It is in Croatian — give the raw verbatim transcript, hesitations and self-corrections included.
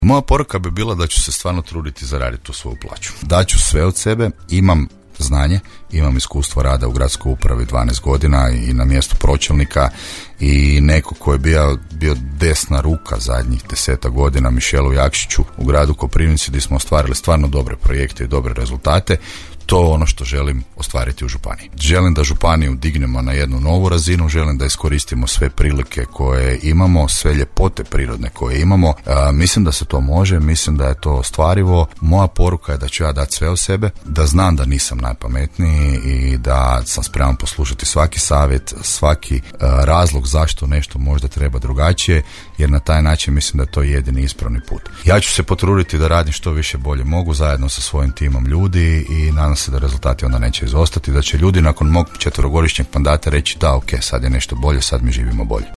Moja poruka bi bila da ću se stvarno truditi zaraditi tu svoju plaću. Daću sve od sebe, imam znanje, imam iskustvo rada u gradskoj upravi dvanaest godina i na mjestu pročelnika i neko ko je bio, bio desna ruka zadnjih deseta godina Mišelu Jakšiću u gradu Koprivnici gdje smo ostvarili stvarno dobre projekte i dobre rezultate. To je ono što želim ostvariti u županiji. Želim da županiju dignemo na jednu novu razinu, želim da iskoristimo sve prilike koje imamo, sve ljepote prirodne koje imamo. A, mislim da se to može, mislim da je to ostvarivo. Moja poruka je da ću ja dati sve od sebe, da znam da nisam najpametniji i da sam spreman poslušati svaki savjet, svaki a, razlog zašto nešto možda treba drugačije, jer na taj način mislim da je to jedini ispravni put. Ja ću se potruditi da radim što više bolje mogu zajedno sa svojim timom ljudi i nadam se da rezultati onda neće izostati, da će ljudi nakon mog četverogodišnjeg mandata reći da, ok, sad je nešto bolje, sad mi živimo bolje.